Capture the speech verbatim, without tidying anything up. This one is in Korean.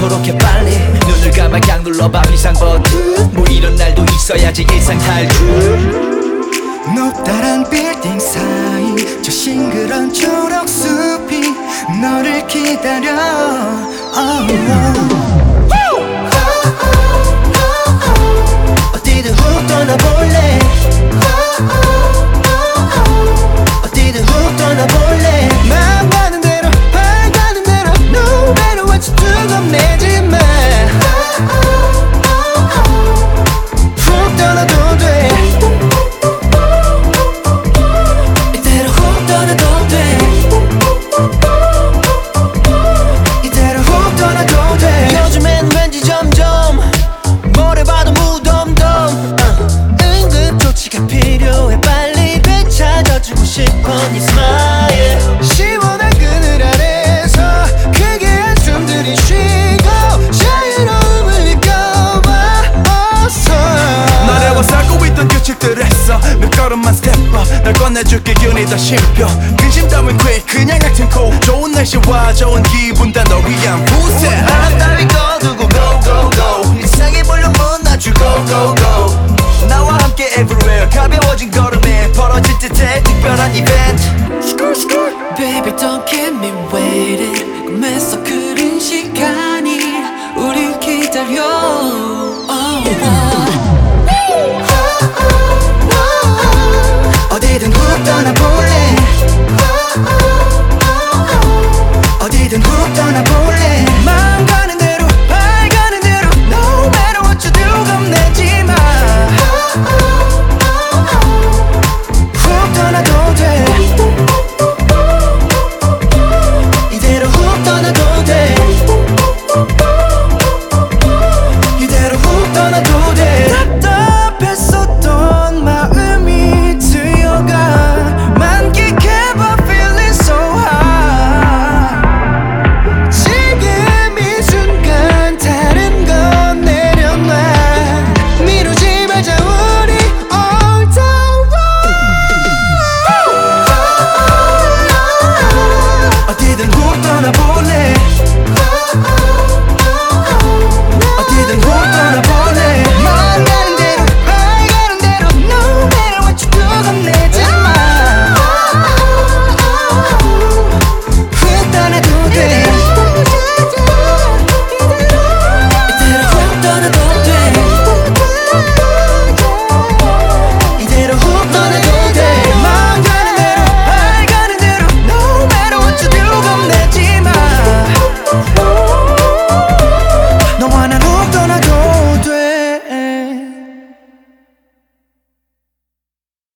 않도록 해 빨리. 눈을 감아 그냥 눌러봐 비상 버튼. 뭐 이런 날도 있어야지 일상 탈출. 높다란 빌딩 사이 저 싱그런 초록숲이 너를 기다려. oh, oh. 어디든 훅 떠나볼래. 어디든 훅 떠나볼래. 맘 가는 대로 발 가는 대로 No matter what you do 겁내지 마. 훅 떠나도 돼. 이대로 훅 떠나도 돼. 이대로 훅 떠나도 돼. 요즘엔 왠지 점점 뭘 해봐도 무덤덤. 응급 조치가 필요해. 빨리 되찾아주고 싶어 네 스마일. 시원한 그늘 아래서 크게 한숨들이 쉬고 자유로움을 느껴봐 어서. 너래와 살고 있던 규칙들에서 몇 걸음만 스텝업. 널 꺼내줄게 균이 더 씹혀. 근심 따윈 quick 그냥 같은 코. 좋은 날씨와 좋은 기분 다 널 위한 부세. 바람 따위 꺼두고 go go go. 일상의 볼륨은 낮추 go go go. 나와 함께 everywhere. 가벼워진 걸음에 벌어질 듯해 특별한 이벤트. Baby don't keep me waiting. 꿈에서 그린 시간이 우릴 기다려. oh, oh.